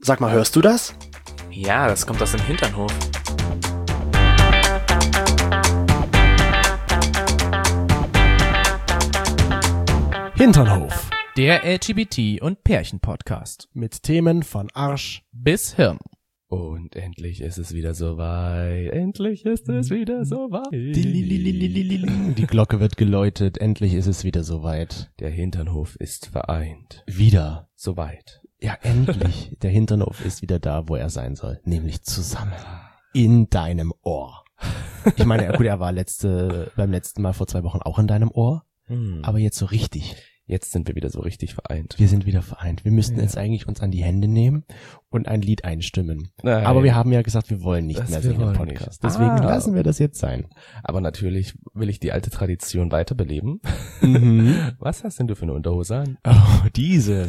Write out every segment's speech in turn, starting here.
Sag mal, hörst du das? Ja, das kommt aus dem Hinternhof. Hinternhof. Der LGBT- und Pärchen-Podcast. Mit Themen von Arsch Bis Hirn. Und endlich ist es wieder soweit. Endlich ist es wieder soweit. Die Glocke wird geläutet. Endlich ist es wieder soweit. Der Hinternhof ist vereint. Wieder. Soweit. Ja, endlich. Der Hinternhof ist wieder da, wo er sein soll. Nämlich zusammen. In deinem Ohr. Ich meine, gut, er war beim letzten Mal vor 2 Wochen auch in deinem Ohr. Aber jetzt so richtig. Jetzt sind wir wieder so richtig vereint. Wir sind wieder vereint. Wir müssten jetzt eigentlich uns an die Hände nehmen und ein Lied einstimmen. Nein. Aber wir haben ja gesagt, wir wollen nicht mehr singen im Podcast. Nicht. Deswegen lassen wir das jetzt sein. Aber natürlich will ich die alte Tradition weiterbeleben. Was hast denn du für eine Unterhose an? Oh, diese.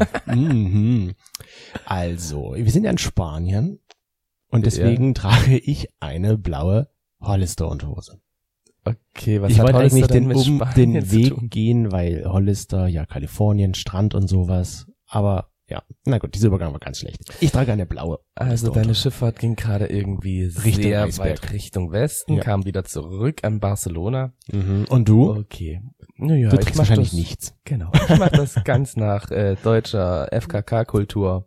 Also, wir sind ja in Spanien und deswegen trage ich eine blaue Hollister-Unterhose. Okay, was ich hat wollte Hollister eigentlich denn mit den Spanien zu Weg tun? gehen, weil Hollister, ja, Kalifornien, Strand und sowas. Aber ja, na gut, dieser Übergang war ganz schlecht. Ich trage eine blaue. Also deine Schifffahrt ging gerade irgendwie Richtung sehr Eisberg. weit Richtung Westen, kam wieder zurück an Barcelona. Und du? Okay. Naja, Du ich trägst mach wahrscheinlich das, nichts. Genau. Ich mach das ganz nach deutscher FKK-Kultur.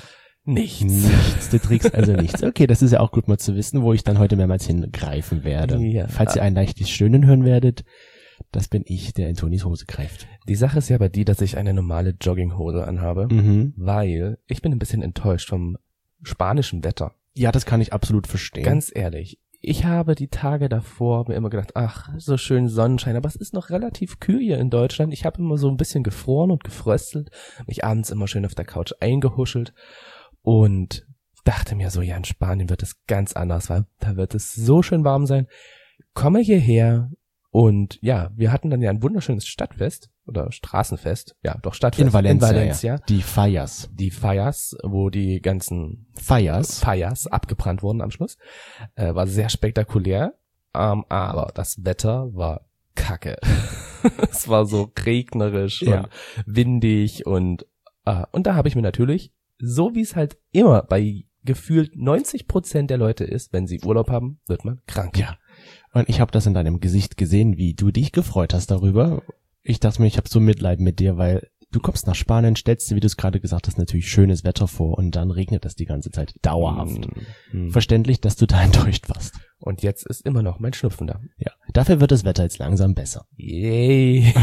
Nichts. Du trägst also nichts. Okay, das ist ja auch gut mal zu wissen, wo ich dann heute mehrmals hingreifen werde. Ja. Falls ihr ein leichtes Stöhnen hören werdet, das bin ich, der in Tonis Hose greift. Die Sache ist ja aber die, dass ich eine normale Jogginghose anhabe, weil ich bin ein bisschen enttäuscht vom spanischen Wetter. Ja, das kann ich absolut verstehen. Ganz ehrlich. Ich habe die Tage davor mir immer gedacht, ach, so schön Sonnenschein, aber es ist noch relativ kühl hier in Deutschland. Ich habe immer so ein bisschen gefroren und gefröstelt, mich abends immer schön auf der Couch eingehuschelt und dachte mir so, ja, in Spanien wird es ganz anders, weil da wird es so schön warm sein. Komme hierher und ja, wir hatten dann ja ein wunderschönes Stadtfest oder Straßenfest, ja, doch Stadtfest in Valencia. Ja. Die Fallas. Die Fallas, wo die ganzen Fallas abgebrannt wurden am Schluss. War sehr spektakulär, aber das Wetter war kacke. Es war so regnerisch und windig und da habe ich mir natürlich, so wie es halt immer bei gefühlt 90% der Leute ist, wenn sie Urlaub haben, wird man krank. Ja. Und ich habe das in deinem Gesicht gesehen, wie du dich gefreut hast darüber. Ich dachte mir, ich habe so Mitleid mit dir, weil du kommst nach Spanien, stellst dir, wie du es gerade gesagt hast, natürlich schönes Wetter vor und dann regnet das die ganze Zeit dauerhaft. Verständlich, dass du da enttäuscht warst. Und jetzt ist immer noch mein Schnupfen da. Ja, dafür wird das Wetter jetzt langsam besser. Yay.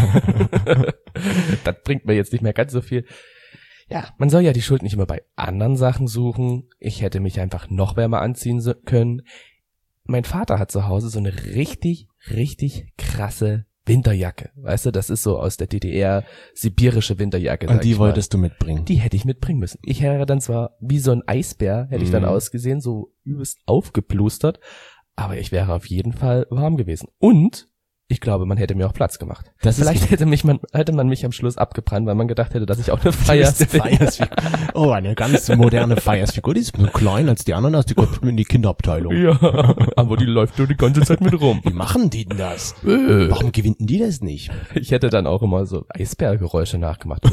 Das bringt mir jetzt nicht mehr ganz so viel. Ja, man soll ja die Schuld nicht immer bei anderen Sachen suchen. Ich hätte mich einfach noch wärmer anziehen können. Mein Vater hat zu Hause so eine richtig, richtig krasse Winterjacke. Weißt du, das ist so aus der DDR, sibirische Winterjacke. Und die wolltest du mitbringen? Die hätte ich mitbringen müssen. Ich wäre dann zwar wie so ein Eisbär, hätte ich dann ausgesehen, so übelst aufgeplustert, aber ich wäre auf jeden Fall warm gewesen. Und ich glaube, man hätte mir auch Platz gemacht. Vielleicht hätte man mich am Schluss abgebrannt, weil man gedacht hätte, dass ich auch eine Feiersfigur. Oh, eine ganz moderne Feiersfigur. Die ist nur klein als die anderen, die kommt in die Kinderabteilung. Ja, aber die läuft nur die ganze Zeit mit rum. Wie machen die denn das? Warum gewinnen die das nicht? Ich hätte dann auch immer so Eisbärgeräusche nachgemacht.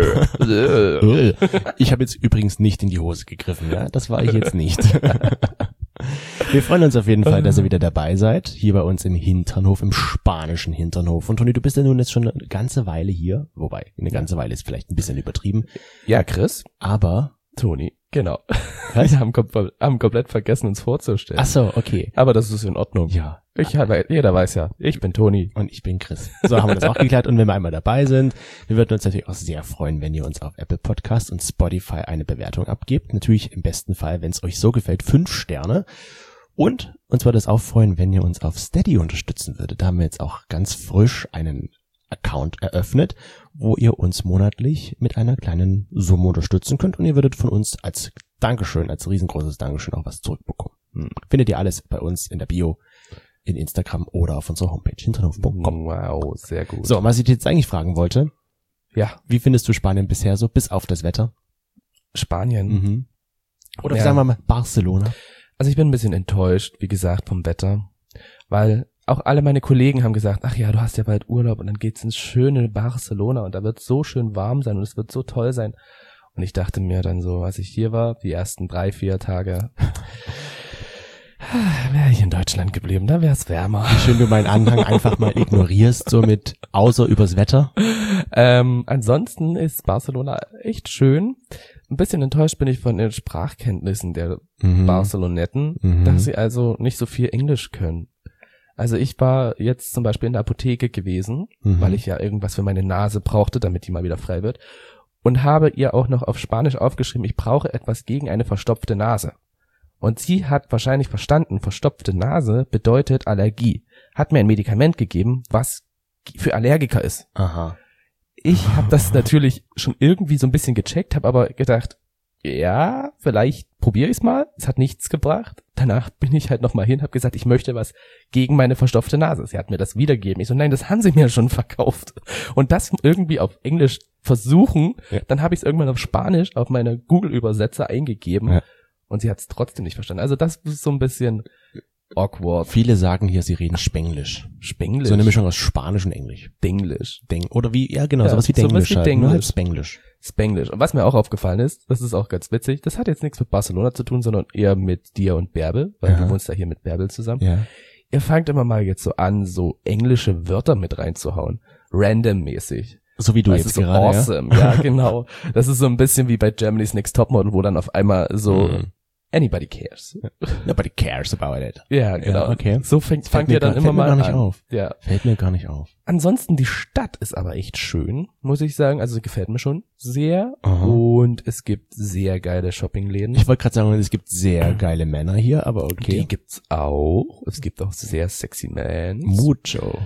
Ich habe jetzt übrigens nicht in die Hose gegriffen, ja? Das war ich jetzt nicht. Wir freuen uns auf jeden Fall, dass ihr wieder dabei seid, hier bei uns im Hinternhof, im spanischen Hinternhof. Und Toni, du bist ja nun jetzt schon eine ganze Weile hier, wobei eine ganze Weile ist vielleicht ein bisschen übertrieben. Ja, Chris. Aber Toni, genau. Wir haben komplett vergessen, uns vorzustellen. Ach so, okay. Aber das ist in Ordnung. Ja. Jeder weiß ja, ich bin Toni. Und ich bin Chris. So haben wir das auch geklärt. Und wenn wir einmal dabei sind, wir würden uns natürlich auch sehr freuen, wenn ihr uns auf Apple Podcast und Spotify eine Bewertung abgebt. Natürlich im besten Fall, wenn es euch so gefällt, 5 Sterne. Und uns würde es auch freuen, wenn ihr uns auf Steady unterstützen würdet. Da haben wir jetzt auch ganz frisch einen Account eröffnet, wo ihr uns monatlich mit einer kleinen Summe unterstützen könnt. Und ihr würdet von uns als Dankeschön, als riesengroßes Dankeschön auch was zurückbekommen. Findet ihr alles bei uns in der Bio, in Instagram oder auf unserer Homepage hinternhof.com. Wow, sehr gut. So, was ich dir jetzt eigentlich fragen wollte. Ja. Wie findest du Spanien bisher so, bis auf das Wetter? Spanien. Oder sagen wir mal Barcelona. Also ich bin ein bisschen enttäuscht, wie gesagt, vom Wetter, weil auch alle meine Kollegen haben gesagt, ach ja, du hast ja bald Urlaub und dann geht's ins schöne Barcelona und da wird so schön warm sein und es wird so toll sein. Und ich dachte mir dann so, als ich hier war, die ersten 3-4 Tage, wäre ich in Deutschland geblieben, da wäre es wärmer. Wie schön du meinen Anhang einfach mal ignorierst, so mit außer übers Wetter. Ansonsten ist Barcelona echt schön. Ein bisschen enttäuscht bin ich von den Sprachkenntnissen der Barcelonetten, dass sie also nicht so viel Englisch können. Also ich war jetzt zum Beispiel in der Apotheke gewesen, weil ich ja irgendwas für meine Nase brauchte, damit die mal wieder frei wird. Und habe ihr auch noch auf Spanisch aufgeschrieben, ich brauche etwas gegen eine verstopfte Nase. Und sie hat wahrscheinlich verstanden, verstopfte Nase bedeutet Allergie. Hat mir ein Medikament gegeben, was für Allergiker ist. Aha. Ich habe das natürlich schon irgendwie so ein bisschen gecheckt, habe aber gedacht, ja, vielleicht probiere ich's mal. Es hat nichts gebracht. Danach bin ich halt nochmal hin, habe gesagt, ich möchte was gegen meine verstopfte Nase. Sie hat mir das wiedergegeben. Ich so, nein, das haben sie mir schon verkauft. Und das irgendwie auf Englisch versuchen, dann habe ich es irgendwann auf Spanisch auf meine Google-Übersetzer eingegeben. Ja. Und sie hat es trotzdem nicht verstanden. Also das ist so ein bisschen awkward. Viele sagen hier, sie reden Spenglisch. Spenglisch? So eine Mischung aus Spanisch und Englisch. Denglisch. Oder wie, ja genau, sowas wie Denglisch. Sowas wie Denglisch. Nur halt Spenglisch. Spenglisch. Und was mir auch aufgefallen ist, das ist auch ganz witzig, das hat jetzt nichts mit Barcelona zu tun, sondern eher mit dir und Bärbel, weil du wohnst ja hier mit Bärbel zusammen. Ja. Ihr fangt immer mal jetzt so an, so englische Wörter mit reinzuhauen. Randommäßig. So wie du das jetzt ist so gerade, awesome. Ja, genau. Das ist so ein bisschen wie bei Germany's Next Topmodel, wo dann auf einmal so anybody cares. Nobody cares about it. Ja, genau. Ja, okay. So fangt ihr dann immer mal an. Fällt mir gar nicht auf. Ja. Fällt mir gar nicht auf. Ansonsten, die Stadt ist aber echt schön, muss ich sagen. Also gefällt mir schon sehr. Aha. Und es gibt sehr geile Shoppingläden. Ich wollte gerade sagen, es gibt sehr geile Männer hier, aber okay. Die gibt's auch. Es gibt auch sehr sexy Mans. Mucho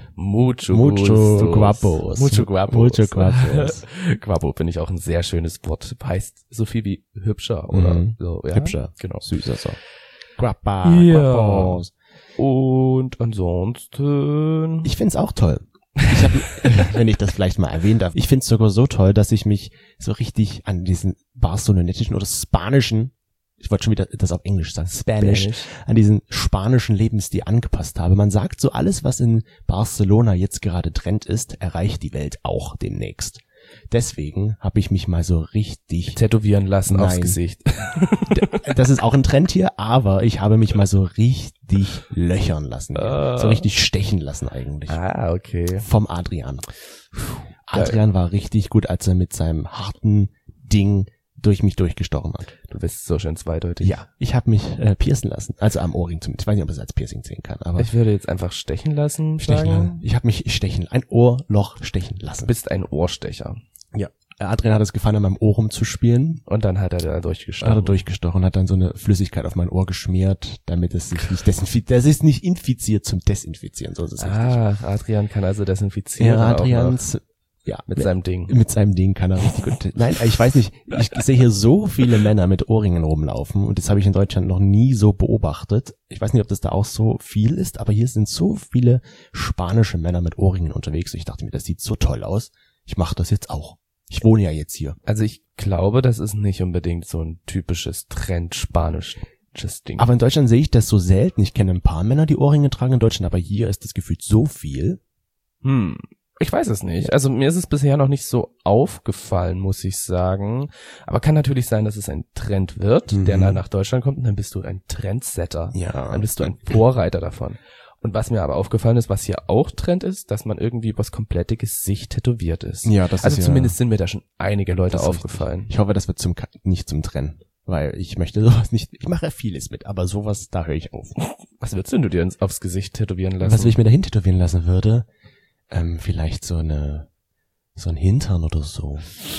guapos. Mucho guapos. Guapo finde ich auch ein sehr schönes Wort. Heißt so viel wie hübscher oder so. Ja? Hübscher. Genau. Süßer so. Guapa, ja. guapos. Und ansonsten... Ich find's auch toll. Ich hab, wenn ich das vielleicht mal erwähnen darf, ich find's sogar so toll, dass ich mich so richtig an diesen barcelonetischen oder spanischen, ich wollte schon wieder das auf Englisch sagen, Spanish, an diesen spanischen Lebensstil angepasst habe. Man sagt so, alles, was in Barcelona jetzt gerade Trend ist, erreicht die Welt auch demnächst. Deswegen habe ich mich mal so richtig tätowieren lassen aufs Gesicht. Das ist auch ein Trend hier, aber ich habe mich mal so richtig löchern lassen. So richtig stechen lassen eigentlich. Ah, okay. Vom Adrian. Adrian war richtig gut, als er mit seinem harten Ding durch mich durchgestochen hat. Du bist so schön zweideutig. Ja, ich habe mich piercen lassen, also am Ohrring zumindest. Ich weiß nicht, ob es als Piercing sehen kann, aber ich würde jetzt einfach stechen lassen. Ich habe mich ein Ohrloch stechen lassen. Du bist ein Ohrstecher. Ja. Adrian hat es gefallen, an meinem Ohr rumzuspielen. Und dann hat er da durchgestochen. Hat dann so eine Flüssigkeit auf mein Ohr geschmiert, damit es sich nicht desinfiziert. Das ist nicht infiziert zum Desinfizieren, so ist es richtig. Adrian kann also desinfizieren. Ja, Adrians... Ja, mit seinem Ding. Mit seinem Ding kann er richtig gut. Nein, ich weiß nicht, ich sehe hier so viele Männer mit Ohrringen rumlaufen und das habe ich in Deutschland noch nie so beobachtet. Ich weiß nicht, ob das da auch so viel ist, aber hier sind so viele spanische Männer mit Ohrringen unterwegs. Ich dachte mir, das sieht so toll aus. Ich mache das jetzt auch. Ich wohne ja jetzt hier. Also ich glaube, das ist nicht unbedingt so ein typisches Trend-spanisches Ding. Aber in Deutschland sehe ich das so selten. Ich kenne ein paar Männer, die Ohrringe tragen in Deutschland, aber hier ist das gefühlt so viel. Ich weiß es nicht. Also mir ist es bisher noch nicht so aufgefallen, muss ich sagen. Aber kann natürlich sein, dass es ein Trend wird, der nach Deutschland kommt und dann bist du ein Trendsetter. Ja. Dann bist du ein Vorreiter davon. Und was mir aber aufgefallen ist, was hier auch Trend ist, dass man irgendwie übers komplette Gesicht tätowiert ist. Ja, das also ist zumindest sind mir da schon einige Leute aufgefallen. Ich hoffe, das wird nicht zum Trend. Weil ich möchte sowas nicht, ich mache vieles mit, aber sowas, da höre ich auf. Was würdest denn du dir aufs Gesicht tätowieren lassen? Was ich mir dahin tätowieren lassen würde, vielleicht so ein Hintern oder so.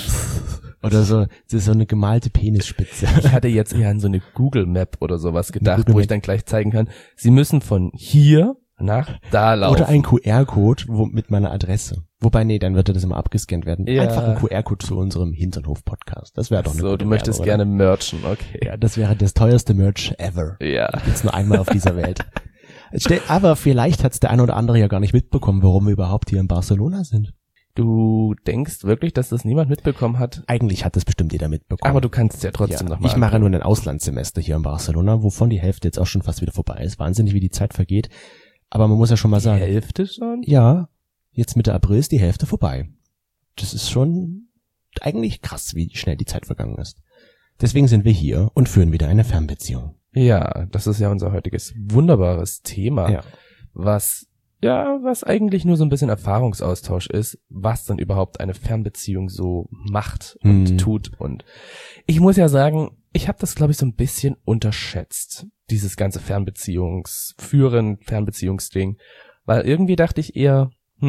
Oder so eine gemalte Penisspitze. Ich hatte jetzt eher an so eine Google Map oder sowas gedacht, wo ich dann gleich zeigen kann, Sie müssen von hier nach da laufen. Oder ein QR-Code mit meiner Adresse. Wobei, nee, dann würde das immer abgescannt werden. Ja. Einfach ein QR-Code zu unserem Hinternhof-Podcast. Das wäre doch eine gute du möchtest Werbung, gerne merchen, okay. Ja, das wäre das teuerste Merch ever. Ja. Gibt's nur einmal auf dieser Welt. Aber vielleicht hat's der eine oder andere ja gar nicht mitbekommen, warum wir überhaupt hier in Barcelona sind. Du denkst wirklich, dass das niemand mitbekommen hat? Eigentlich hat das bestimmt jeder mitbekommen. Aber du kannst es ja trotzdem nochmal. Ich mache nur ein Auslandssemester hier in Barcelona, wovon die Hälfte jetzt auch schon fast wieder vorbei ist. Wahnsinnig, wie die Zeit vergeht. Aber man muss ja schon mal sagen. Die Hälfte schon? Ja, jetzt Mitte April ist die Hälfte vorbei. Das ist schon eigentlich krass, wie schnell die Zeit vergangen ist. Deswegen sind wir hier und führen wieder eine Fernbeziehung. Ja, das ist ja unser heutiges wunderbares Thema, Ja. was eigentlich nur so ein bisschen Erfahrungsaustausch ist, was dann überhaupt eine Fernbeziehung so macht und tut. Und ich muss ja sagen, ich habe das, glaube ich, so ein bisschen unterschätzt, dieses ganze Fernbeziehungsding, weil irgendwie dachte ich eher,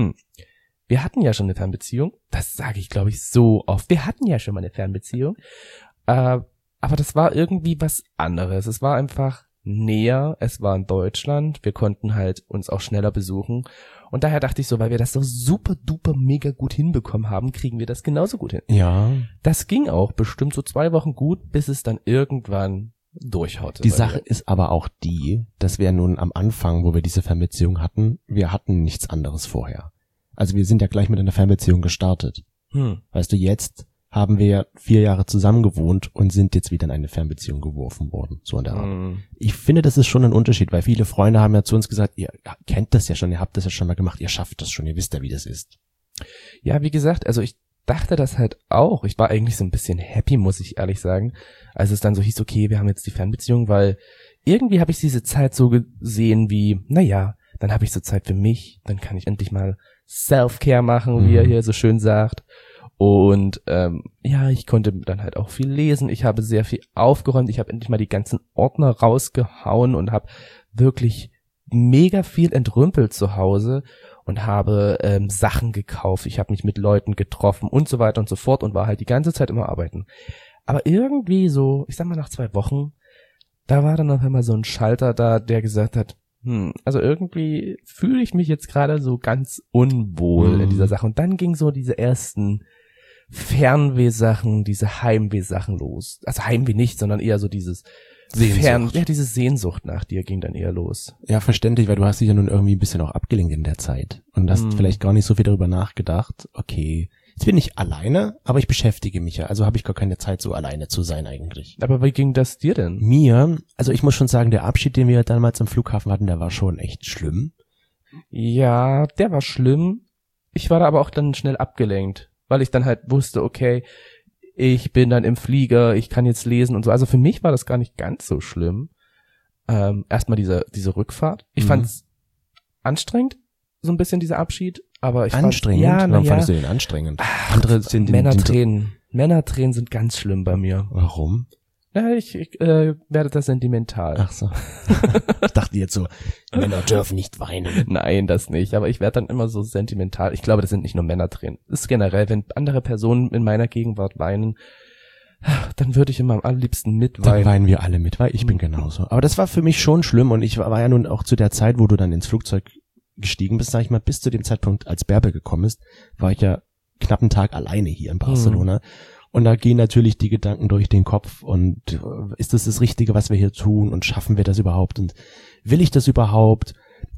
wir hatten ja schon eine Fernbeziehung, das sage ich, glaube ich, so oft, wir hatten ja schon mal eine Fernbeziehung, aber das war irgendwie was anderes, es war einfach näher, es war in Deutschland, wir konnten halt uns auch schneller besuchen und daher dachte ich so, weil wir das so super duper mega gut hinbekommen haben, kriegen wir das genauso gut hin. Ja. Das ging auch bestimmt so 2 Wochen gut, bis es dann irgendwann durchhaute. Die Sache ist aber auch die, dass wir nun am Anfang, wo wir diese Fernbeziehung hatten, wir hatten nichts anderes vorher. Also wir sind ja gleich mit einer Fernbeziehung gestartet. Weißt du, jetzt haben wir 4 Jahre zusammen gewohnt und sind jetzt wieder in eine Fernbeziehung geworfen worden. So in der Art. Ich finde, das ist schon ein Unterschied, weil viele Freunde haben ja zu uns gesagt, ihr kennt das ja schon, ihr habt das ja schon mal gemacht, ihr schafft das schon, ihr wisst ja, wie das ist. Ja, wie gesagt, also ich dachte das halt auch. Ich war eigentlich so ein bisschen happy, muss ich ehrlich sagen, als es dann so hieß, okay, wir haben jetzt die Fernbeziehung, weil irgendwie habe ich diese Zeit so gesehen wie, naja, dann habe ich so Zeit für mich, dann kann ich endlich mal Self-Care machen, wie er hier so schön sagt. Und ja, ich konnte dann halt auch viel lesen. Ich habe sehr viel aufgeräumt. Ich habe endlich mal die ganzen Ordner rausgehauen und habe wirklich mega viel entrümpelt zu Hause und habe Sachen gekauft. Ich habe mich mit Leuten getroffen und so weiter und so fort und war halt die ganze Zeit immer arbeiten. Aber irgendwie so, ich sag mal nach 2 Wochen, da war dann auf einmal so ein Schalter da, der gesagt hat, also irgendwie fühle ich mich jetzt gerade so ganz unwohl in dieser Sache. Und dann ging so diese ersten Fernweh-Sachen, diese Heimweh-Sachen los. Also Heimweh nicht, sondern eher so dieses Sehnsucht. diese Sehnsucht nach dir ging dann eher los. Ja, verständlich, weil du hast dich ja nun irgendwie ein bisschen auch abgelenkt in der Zeit und hast vielleicht gar nicht so viel darüber nachgedacht, okay, jetzt bin ich alleine, aber ich beschäftige mich ja, also habe ich gar keine Zeit, so alleine zu sein eigentlich. Aber wie ging das dir denn? Mir, also ich muss schon sagen, der Abschied, den wir damals am Flughafen hatten, der war schon echt schlimm. Ja, der war schlimm. Ich war da aber auch dann schnell abgelenkt, weil ich dann halt wusste, okay, ich bin dann im Flieger, ich kann jetzt lesen und so. Also für mich war das gar nicht ganz so schlimm. Erstmal diese Rückfahrt. Ich fand's anstrengend, so ein bisschen dieser Abschied, aber ich Anstrengend? Warum fandest du den anstrengend? Andere sind Männertränen sind ganz schlimm bei mir. Warum? Ja, ich werde da sentimental. Ach so. Ich dachte jetzt so, Männer dürfen nicht weinen. Nein, das nicht. Aber ich werde dann immer so sentimental. Ich glaube, das sind nicht nur Männertränen. Das ist generell, wenn andere Personen in meiner Gegenwart weinen, dann würde ich immer am allerliebsten mitweinen. Dann weinen wir alle mit, weil ich bin genauso. Aber das war für mich schon schlimm und ich war ja nun auch zu der Zeit, wo du dann ins Flugzeug gestiegen bist, sag ich mal, bis zu dem Zeitpunkt, als Bärbe gekommen ist, war ich ja knapp einen Tag alleine hier in Barcelona. Und da gehen natürlich die Gedanken durch den Kopf und ist das Richtige, was wir hier tun und schaffen wir das überhaupt und will ich das überhaupt?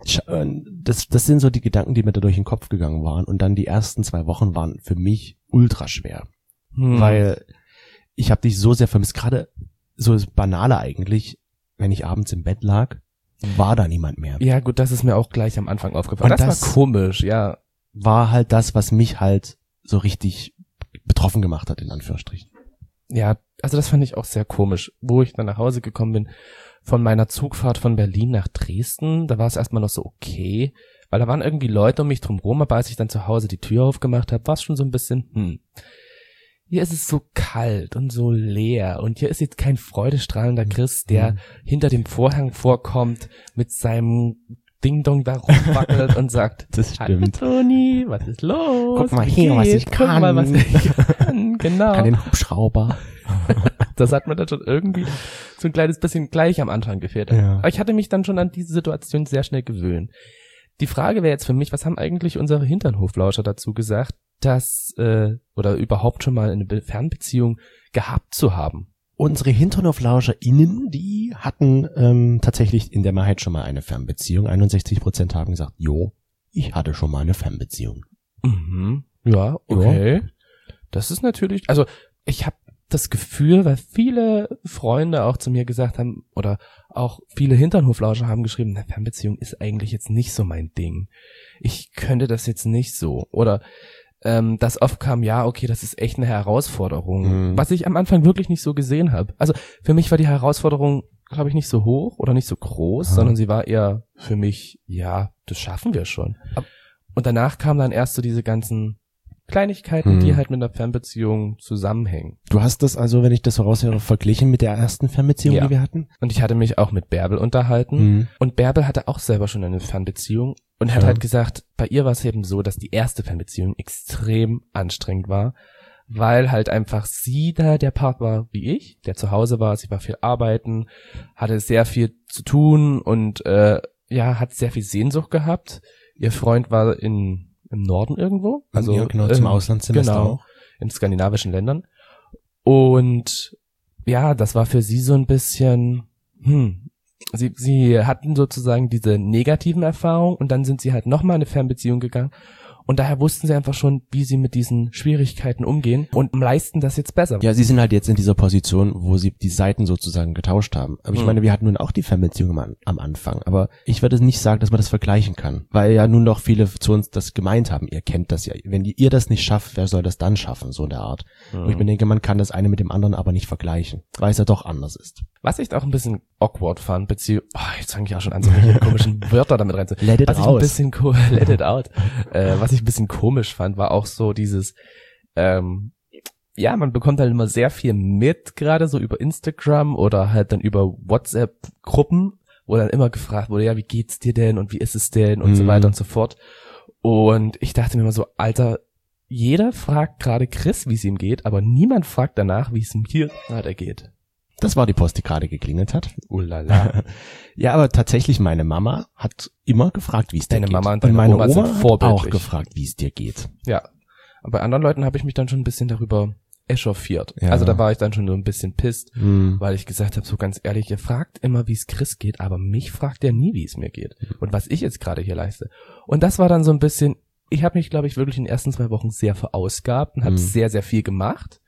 Das sind so die Gedanken, die mir da durch den Kopf gegangen waren und dann die ersten 2 Wochen waren für mich ultra schwer, weil ich habe dich so sehr vermisst, gerade so das Banale eigentlich, wenn ich abends im Bett lag, war da niemand mehr. Ja gut, das ist mir auch gleich am Anfang aufgefallen. Und das war komisch, ja. War halt das, was mich halt so richtig betroffen gemacht hat, in Anführungsstrichen. Ja, also das fand ich auch sehr komisch. Wo ich dann nach Hause gekommen bin, von meiner Zugfahrt von Berlin nach Dresden, da war es erstmal noch so okay, weil da waren irgendwie Leute um mich drum rum, aber als ich dann zu Hause die Tür aufgemacht habe, war es schon so ein bisschen, hier ist es so kalt und so leer und hier ist jetzt kein freudestrahlender Chris, der hinter dem Vorhang vorkommt mit seinem Ding-Dong da rumwackelt und sagt, das stimmt. Hallo Toni, was ist los? Guck mal hier, was ich kann. Guck mal, was ich kann, genau. Kann den Hubschrauber. Das hat mir dann schon irgendwie so ein kleines bisschen gleich am Anfang gefehlt. Ja. Aber ich hatte mich dann schon an diese Situation sehr schnell gewöhnt. Die Frage wäre jetzt für mich, was haben eigentlich unsere Hinternhoflauscher dazu gesagt, dass, oder überhaupt schon mal eine Fernbeziehung gehabt zu haben? Unsere HinternhoflauscherInnen, die hatten tatsächlich in der Mehrheit schon mal eine Fernbeziehung. 61% haben gesagt, jo, ich hatte schon mal eine Fernbeziehung. Mhm. Ja, okay. Ja. Das ist natürlich, also ich habe das Gefühl, weil viele Freunde auch zu mir gesagt haben, oder auch viele Hinternhoflauscher haben geschrieben, eine Fernbeziehung ist eigentlich jetzt nicht so mein Ding. Ich könnte das jetzt nicht so. Oder dass oft kam, ja, okay, das ist echt eine Herausforderung, was ich am Anfang wirklich nicht so gesehen habe. Also für mich war die Herausforderung, glaube ich, nicht so hoch oder nicht so groß, sondern sie war eher für mich, ja, das schaffen wir schon. Und danach kamen dann erst so diese ganzen Kleinigkeiten, die halt mit einer Fernbeziehung zusammenhängen. Du hast das also, wenn ich das so raushöre, verglichen mit der ersten Fernbeziehung, die wir hatten? Und ich hatte mich auch mit Bärbel unterhalten. Und Bärbel hatte auch selber schon eine Fernbeziehung und hat halt gesagt, bei ihr war es eben so, dass die erste Fernbeziehung extrem anstrengend war, weil halt einfach sie da der Part war wie ich, der zu Hause war, sie war viel arbeiten, hatte sehr viel zu tun und hat sehr viel Sehnsucht gehabt. Ihr Freund war im Norden irgendwo, also ja, genau, zum Auslandssemester auch. In skandinavischen Ländern. Und ja, das war für sie so ein bisschen, sie hatten sozusagen diese negativen Erfahrungen und dann sind sie halt nochmal in eine Fernbeziehung gegangen. Und daher wussten sie einfach schon, wie sie mit diesen Schwierigkeiten umgehen und leisten das jetzt besser. Ja, sie sind halt jetzt in dieser Position, wo sie die Seiten sozusagen getauscht haben. Aber ich meine, wir hatten nun auch die Fernbeziehung am Anfang. Aber ich würde nicht sagen, dass man das vergleichen kann. Weil ja nun noch viele zu uns das gemeint haben. Ihr kennt das ja. Wenn ihr das nicht schafft, wer soll das dann schaffen? So in der Art. Und ich denke, man kann das eine mit dem anderen aber nicht vergleichen. Weil es ja doch anders ist. Was ich auch ein bisschen awkward fand, jetzt fange ich auch schon an, so welche komischen Wörter damit rein zu. Let it out. Let it out. Was ich ein bisschen komisch fand, war auch so dieses, man bekommt halt immer sehr viel mit, gerade so über Instagram oder halt dann über WhatsApp-Gruppen, wo dann immer gefragt wurde, ja, wie geht's dir denn und wie ist es denn und so weiter und so fort. Und ich dachte mir immer so, Alter, jeder fragt gerade Chris, wie es ihm geht, aber niemand fragt danach, wie es ihm hier gerade geht. Das war die Post, die gerade geklingelt hat. Uhlala. Ja, aber tatsächlich, meine Mama hat immer gefragt, wie es dir geht. Mama und meine Oma Oma sind hat auch gefragt, wie es dir geht. Ja, aber bei anderen Leuten habe ich mich dann schon ein bisschen darüber echauffiert. Ja. Also da war ich dann schon so ein bisschen pisst, weil ich gesagt habe, so ganz ehrlich, ihr fragt immer, wie es Chris geht, aber mich fragt ihr nie, wie es mir geht und was ich jetzt gerade hier leiste. Und das war dann so ein bisschen, ich habe mich, glaube ich, wirklich in den ersten 2 Wochen sehr verausgabt und habe sehr, sehr viel gemacht.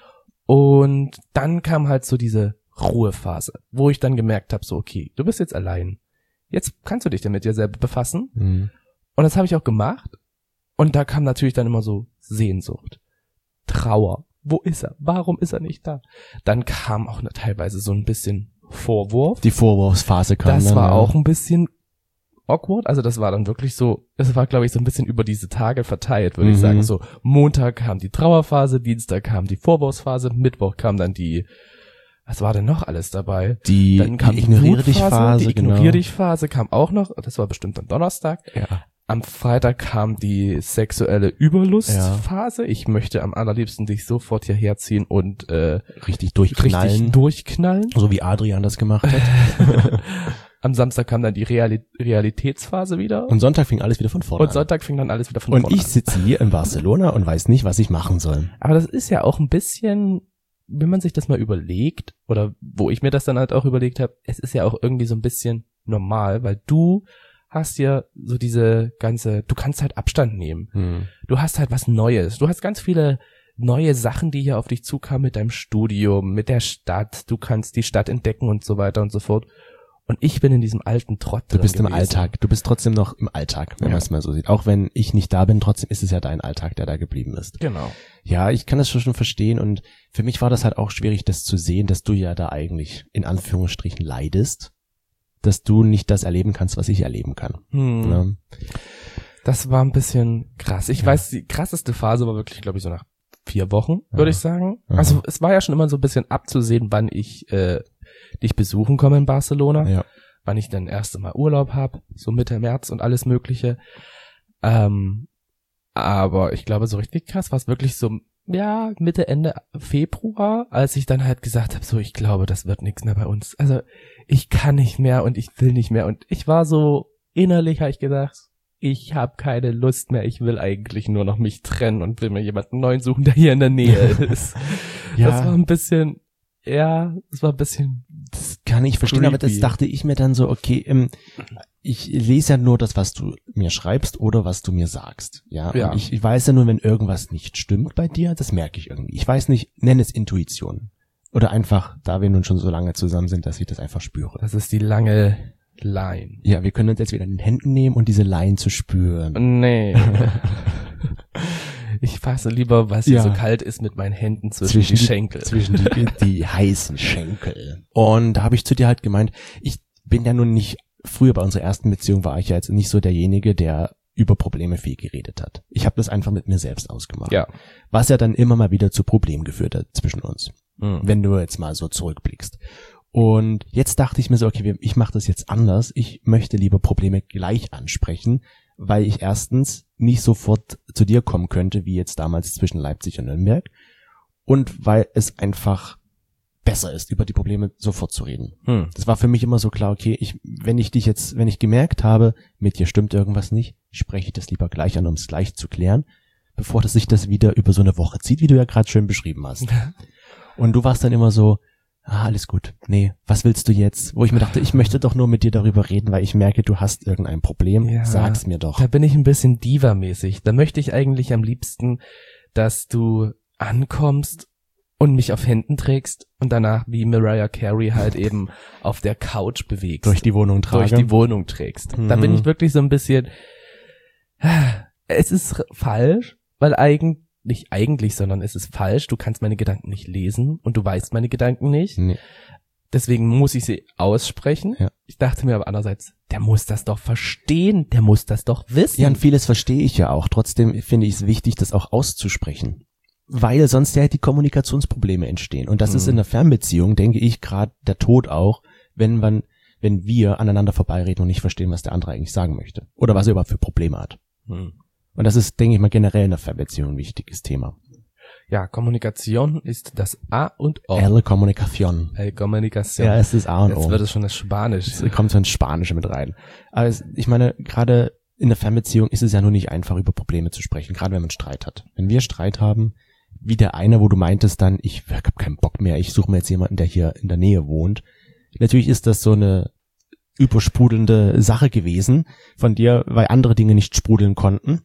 Und dann kam halt so diese Ruhephase, wo ich dann gemerkt habe, so okay, du bist jetzt allein. Jetzt kannst du dich dann mit dir selber befassen. Und das habe ich auch gemacht. Und da kam natürlich dann immer so Sehnsucht, Trauer. Wo ist er? Warum ist er nicht da? Dann kam auch teilweise so ein bisschen Vorwurf. Die Vorwurfsphase kam Das dann, war auch ein bisschen awkward, also das war dann wirklich so, das war glaube ich so ein bisschen über diese Tage verteilt, würde ich sagen, so Montag kam die Trauerphase, Dienstag kam die Vorwurfsphase, Mittwoch kam dann was war denn noch alles dabei? Dann kam die Ignoriere dich Phase, die Ignoriere dich Phase kam auch noch, das war bestimmt am Donnerstag. Ja. Am Freitag kam die sexuelle Überlustphase. Ich möchte am allerliebsten dich sofort hierher ziehen und richtig durchknallen. So wie Adrian das gemacht hat. Am Samstag kam dann die Realitätsphase wieder. Und Sonntag fing alles wieder von vorne an. Und Sonntag fing dann alles wieder von vorne an. Und ich sitze hier in Barcelona und weiß nicht, was ich machen soll. Aber das ist ja auch ein bisschen, wenn man sich das mal überlegt, oder wo ich mir das dann halt auch überlegt habe, es ist ja auch irgendwie so ein bisschen normal, weil du hast ja so du kannst halt Abstand nehmen. Du hast halt was Neues. Du hast ganz viele neue Sachen, die hier auf dich zukamen mit deinem Studium, mit der Stadt. Du kannst die Stadt entdecken und so weiter und so fort. Und ich bin in diesem alten Trott drin. Du bist im Alltag. Du bist trotzdem noch im Alltag, wenn man es mal so sieht. Auch wenn ich nicht da bin, trotzdem ist es ja dein Alltag, der da geblieben ist. Genau. Ja, ich kann das schon verstehen. Und für mich war das halt auch schwierig, das zu sehen, dass du ja da eigentlich in Anführungsstrichen leidest. Dass du nicht das erleben kannst, was ich erleben kann. Ja. Das war ein bisschen krass. Ich weiß, die krasseste Phase war wirklich, glaube ich, so nach 4 Wochen, würde ich sagen. Also es war ja schon immer so ein bisschen abzusehen, wann ich dich besuchen komme in Barcelona, wann ich dann erst Mal Urlaub habe, so Mitte März und alles Mögliche. Aber ich glaube, so richtig krass war es wirklich so, ja, Mitte, Ende Februar, als ich dann halt gesagt habe, so, ich glaube, das wird nichts mehr bei uns. Also ich kann nicht mehr und ich will nicht mehr. Und ich war so, innerlich habe ich gedacht, ich habe keine Lust mehr, ich will eigentlich nur noch mich trennen und will mir jemanden neuen suchen, der hier in der Nähe ist. Das war ein bisschen... Ja, das war ein bisschen. Das kann ich verstehen, aber das dachte ich mir dann so, okay, ich lese ja nur das, was du mir schreibst oder was du mir sagst. Ja. Und ich weiß ja nur, wenn irgendwas nicht stimmt bei dir, das merke ich irgendwie. Ich weiß nicht, nenne es Intuition. Oder einfach, da wir nun schon so lange zusammen sind, dass ich das einfach spüre. Das ist die lange Line. Ja, wir können uns jetzt wieder in den Händen nehmen und diese Line zu spüren. Nee. Ich fasse lieber, weil es hier so kalt ist, mit meinen Händen zwischen die Schenkel. Zwischen die heißen Schenkel. Und da habe ich zu dir halt gemeint, ich bin ja nun nicht, früher bei unserer ersten Beziehung war ich ja jetzt nicht so derjenige, der über Probleme viel geredet hat. Ich habe das einfach mit mir selbst ausgemacht. Ja. Was ja dann immer mal wieder zu Problemen geführt hat zwischen uns. Wenn du jetzt mal so zurückblickst. Und jetzt dachte ich mir so, okay, ich mache das jetzt anders. Ich möchte lieber Probleme gleich ansprechen, weil ich erstens nicht sofort zu dir kommen könnte, wie jetzt damals zwischen Leipzig und Nürnberg. Und weil es einfach besser ist, über die Probleme sofort zu reden. Das war für mich immer so klar, okay, wenn ich gemerkt habe, mit dir stimmt irgendwas nicht, spreche ich das lieber gleich an, um es gleich zu klären, bevor sich das wieder über so eine Woche zieht, wie du ja gerade schön beschrieben hast. Und du warst dann immer so, alles gut, nee, was willst du jetzt? Wo ich mir dachte, ich möchte doch nur mit dir darüber reden, weil ich merke, du hast irgendein Problem, sag's mir doch. Da bin ich ein bisschen Diva-mäßig. Da möchte ich eigentlich am liebsten, dass du ankommst und mich auf Händen trägst und danach wie Mariah Carey halt eben auf der Couch bewegst. Durch die Wohnung trägst. Da bin ich wirklich so ein bisschen, es ist falsch, weil sondern es ist falsch. Du kannst meine Gedanken nicht lesen und du weißt meine Gedanken nicht. Nee. Deswegen muss ich sie aussprechen. Ja. Ich dachte mir aber andererseits, der muss das doch verstehen, der muss das doch wissen. Ja, und vieles verstehe ich ja auch. Trotzdem finde ich es wichtig, das auch auszusprechen. Weil sonst ja die Kommunikationsprobleme entstehen. Und das ist in einer Fernbeziehung, denke ich, gerade der Tod auch, wenn wir aneinander vorbeireden und nicht verstehen, was der andere eigentlich sagen möchte. Oder was er überhaupt für Probleme hat. Und das ist, denke ich mal, generell in der Fernbeziehung ein wichtiges Thema. Ja, Kommunikation ist das A und O. Kommunikation. Kommunikation. Ja, es ist A und O. Jetzt wird es schon das Spanisch. Es kommt so ins Spanische mit rein. Aber ich meine, gerade in der Fernbeziehung ist es ja nur nicht einfach, über Probleme zu sprechen, gerade wenn man Streit hat. Wenn wir Streit haben, wie der eine, wo du meintest dann, ich habe keinen Bock mehr, ich suche mir jetzt jemanden, der hier in der Nähe wohnt. Natürlich ist das so eine übersprudelnde Sache gewesen von dir, weil andere Dinge nicht sprudeln konnten.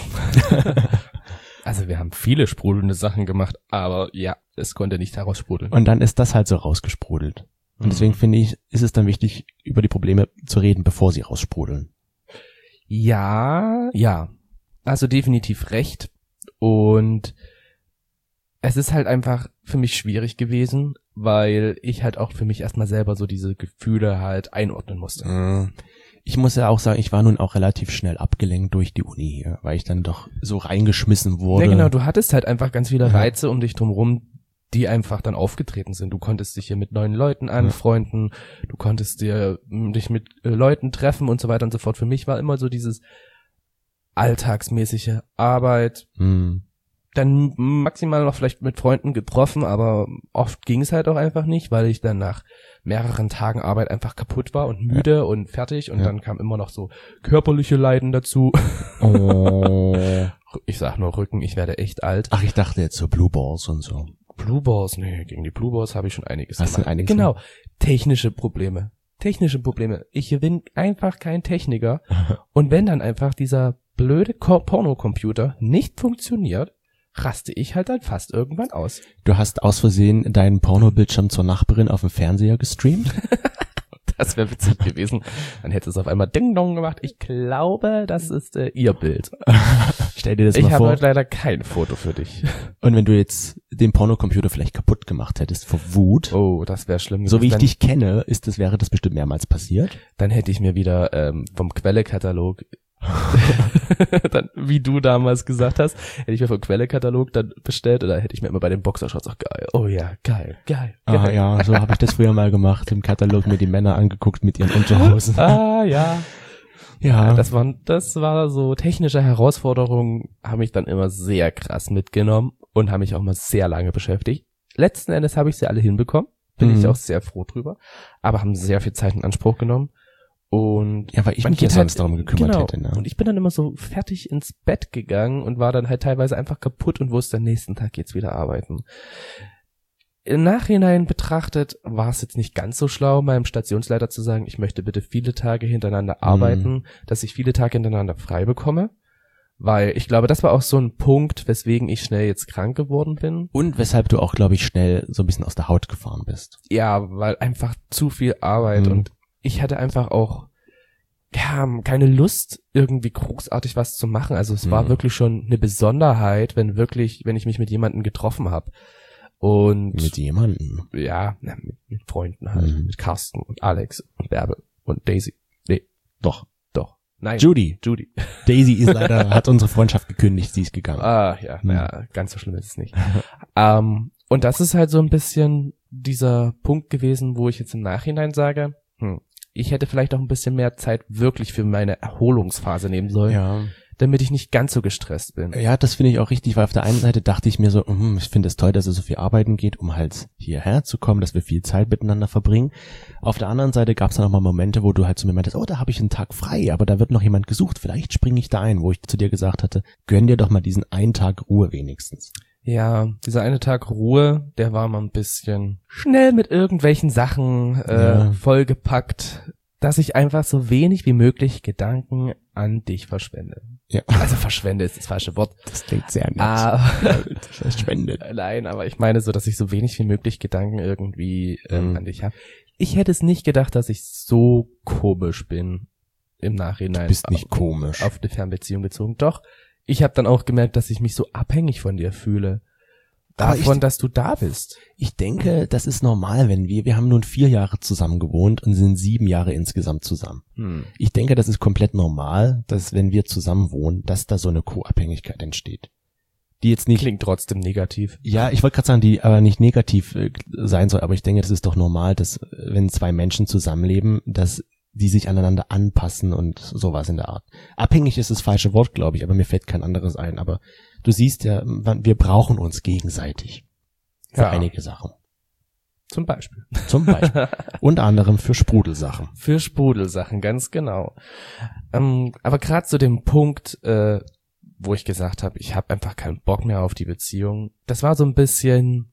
Also wir haben viele sprudelnde Sachen gemacht, aber ja, es konnte nicht heraussprudeln. Und dann ist das halt so rausgesprudelt. Und deswegen finde ich, ist es dann wichtig, über die Probleme zu reden, bevor sie raussprudeln. Ja, also definitiv recht. Und es ist halt einfach für mich schwierig gewesen, weil ich halt auch für mich erstmal selber so diese Gefühle halt einordnen musste. Ich muss ja auch sagen, ich war nun auch relativ schnell abgelenkt durch die Uni hier, weil ich dann doch so reingeschmissen wurde. Ja genau, du hattest halt einfach ganz viele Reize um dich drumherum, die einfach dann aufgetreten sind. Du konntest dich hier mit neuen Leuten anfreunden, du konntest dich mit Leuten treffen und so weiter und so fort. Für mich war immer so dieses alltagsmäßige Arbeit, dann maximal noch vielleicht mit Freunden getroffen, aber oft ging es halt auch einfach nicht, weil ich dann nach mehreren Tagen Arbeit einfach kaputt war und müde und fertig und dann kam immer noch so körperliche Leiden dazu. Ich sag nur Rücken, ich werde echt alt. Ach, ich dachte jetzt so Blue Balls und so. Blue Balls, nee, gegen die Blue Balls habe ich schon einiges gemacht. Genau, technische Probleme. Ich bin einfach kein Techniker und wenn dann einfach dieser blöde Pornocomputer nicht funktioniert, raste ich halt dann fast irgendwann aus. Du hast aus Versehen deinen Pornobildschirm zur Nachbarin auf dem Fernseher gestreamt? Das wäre witzig gewesen. Dann hätte es auf einmal Ding-Dong gemacht. Ich glaube, das ist ihr Bild. Stell dir das mal vor. Ich habe heute leider kein Foto für dich. Und wenn du jetzt den Pornocomputer vielleicht kaputt gemacht hättest vor Wut. Oh, das wäre schlimm. So wie ich dich kenne, wäre das bestimmt mehrmals passiert. Dann hätte ich mir wieder vom Quellekatalog dann, wie du damals gesagt hast, hätte ich mir vom Quellekatalog dann bestellt oder hätte ich mir immer bei den Boxershorts auch geil. Oh ja, geil. Ah ja, so habe ich das früher mal gemacht, im Katalog mir die Männer angeguckt mit ihren Unterhosen. Ja. Ja. Das war so technische Herausforderungen, haben mich dann immer sehr krass mitgenommen und haben mich auch mal sehr lange beschäftigt. Letzten Endes habe ich sie alle hinbekommen, bin ich auch sehr froh drüber, aber haben sehr viel Zeit in Anspruch genommen. Und ja, weil ich mich jetzt sonst darum gekümmert hätte. Ne? Und ich bin dann immer so fertig ins Bett gegangen und war dann halt teilweise einfach kaputt und wusste, am nächsten Tag geht's wieder arbeiten. Im Nachhinein betrachtet war es jetzt nicht ganz so schlau, meinem Stationsleiter zu sagen, ich möchte bitte viele Tage hintereinander arbeiten, dass ich viele Tage hintereinander frei bekomme. Weil ich glaube, das war auch so ein Punkt, weswegen ich schnell jetzt krank geworden bin. Und weshalb du auch, glaube ich, schnell so ein bisschen aus der Haut gefahren bist. Ja, weil einfach zu viel Arbeit und ich hatte einfach auch keine Lust, irgendwie großartig was zu machen. Also es war wirklich schon eine Besonderheit, wenn ich mich mit jemandem getroffen habe. Und Mit jemandem? ja, mit Freunden halt, mit Carsten und Alex und Bärbel und Daisy. Nee, Doch. nein. Judy. Daisy ist leider, hat unsere Freundschaft gekündigt, sie ist gegangen. Ja, ganz so schlimm ist es nicht. Und das ist halt so ein bisschen dieser Punkt gewesen, wo ich jetzt im Nachhinein sage, ich hätte vielleicht auch ein bisschen mehr Zeit wirklich für meine Erholungsphase nehmen sollen, Ja. damit ich nicht ganz so gestresst bin. Ja, das finde ich auch richtig, weil auf der einen Seite dachte ich mir so, ich finde es toll, dass er so viel arbeiten geht, um halt hierher zu kommen, dass wir viel Zeit miteinander verbringen. Auf der anderen Seite gab es dann auch mal Momente, wo du halt zu mir meintest, da habe ich einen Tag frei, aber da wird noch jemand gesucht, vielleicht springe ich da ein, wo ich zu dir gesagt hatte, gönn dir doch mal diesen einen Tag Ruhe wenigstens. Ja, dieser eine Tag Ruhe, der war mal ein bisschen schnell mit irgendwelchen Sachen vollgepackt, dass ich einfach so wenig wie möglich Gedanken an dich verschwende. Ja. Also verschwende ist das falsche Wort. Das klingt sehr nett. Verschwendet. Nein, aber ich meine so, dass ich so wenig wie möglich Gedanken irgendwie an dich habe. Ich hätte es nicht gedacht, dass ich so komisch bin im Nachhinein. Du bist nicht komisch. Auf eine Fernbeziehung bezogen. Doch, ich habe dann auch gemerkt, dass ich mich so abhängig von dir fühle. Davon, dass du da bist. Ich denke, das ist normal, wenn wir haben nun 4 Jahre zusammen gewohnt und sind 7 Jahre insgesamt zusammen. Ich denke, das ist komplett normal, dass wenn wir zusammen wohnen, dass da so eine Co-Abhängigkeit entsteht. Die jetzt nicht Klingt trotzdem negativ. Ja, ich wollte gerade sagen, die aber nicht negativ sein soll, aber ich denke, das ist doch normal, dass wenn 2 Menschen zusammenleben, dass die sich aneinander anpassen und sowas in der Art. Abhängig ist das falsche Wort, glaube ich, aber mir fällt kein anderes ein. Aber du siehst ja, wir brauchen uns gegenseitig für einige Sachen. Zum Beispiel. Unter anderem für Sprudelsachen. Für Sprudelsachen, ganz genau. Aber gerade zu dem Punkt, wo ich gesagt habe, ich habe einfach keinen Bock mehr auf die Beziehung, das war so ein bisschen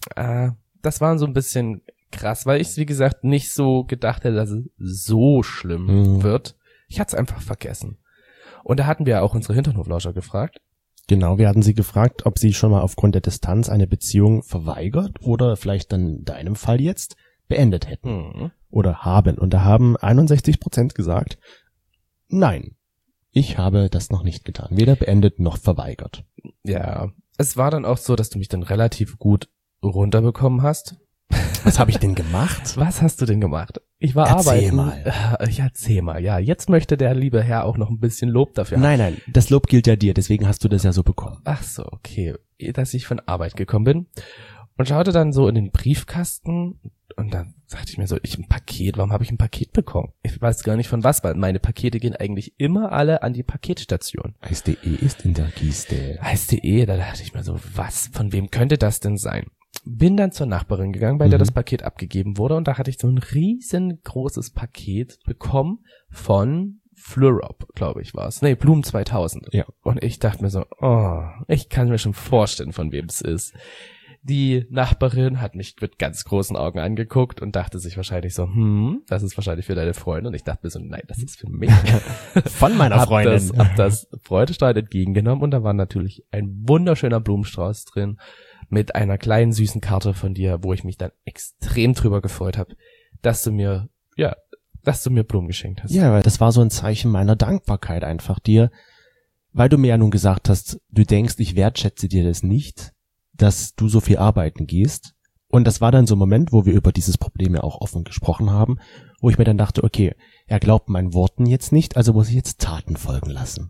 krass, weil ich, wie gesagt, nicht so gedacht hätte, dass es so schlimm wird. Ich hatte es einfach vergessen. Und da hatten wir auch unsere Hinternhoflauscher gefragt. Genau, wir hatten sie gefragt, ob sie schon mal aufgrund der Distanz eine Beziehung verweigert oder vielleicht dann in deinem Fall jetzt beendet hätten oder haben. Und da haben 61% gesagt, nein, ich habe das noch nicht getan. Weder beendet noch verweigert. Ja, es war dann auch so, dass du mich dann relativ gut runterbekommen hast. Was habe ich denn gemacht? Was hast du denn gemacht? Ich war Erzähl arbeiten. mal. Erzähl mal. Ja, jetzt möchte der liebe Herr auch noch ein bisschen Lob dafür haben. Nein, das Lob gilt ja dir, deswegen hast du das ja so bekommen. Ach so, okay. Dass ich von Arbeit gekommen bin und schaute dann so in den Briefkasten und dann sagte ich mir so, warum habe ich ein Paket bekommen? Ich weiß gar nicht von was, weil meine Pakete gehen eigentlich immer alle an die Paketstation. Eis.de ist in der Kiste. Eis.de, da dachte ich mir so, von wem könnte das denn sein? Bin dann zur Nachbarin gegangen, bei der das Paket abgegeben wurde und da hatte ich so ein riesengroßes Paket bekommen von Flurop, glaube ich war es. Nee, Blumen 2000. Ja. Und ich dachte mir so, ich kann mir schon vorstellen, von wem es ist. Die Nachbarin hat mich mit ganz großen Augen angeguckt und dachte sich wahrscheinlich so, das ist wahrscheinlich für deine Freundin. Und ich dachte mir so, nein, das ist für mich. Von meiner Freundin. Hab das freudestrahlend entgegengenommen und da war natürlich ein wunderschöner Blumenstrauß drin mit einer kleinen süßen Karte von dir, wo ich mich dann extrem drüber gefreut habe, dass du mir Blumen geschenkt hast. Ja, weil das war so ein Zeichen meiner Dankbarkeit einfach dir, weil du mir ja nun gesagt hast, du denkst, ich wertschätze dir das nicht, dass du so viel arbeiten gehst. Und das war dann so ein Moment, wo wir über dieses Problem ja auch offen gesprochen haben, wo ich mir dann dachte, okay, er glaubt meinen Worten jetzt nicht, also muss ich jetzt Taten folgen lassen.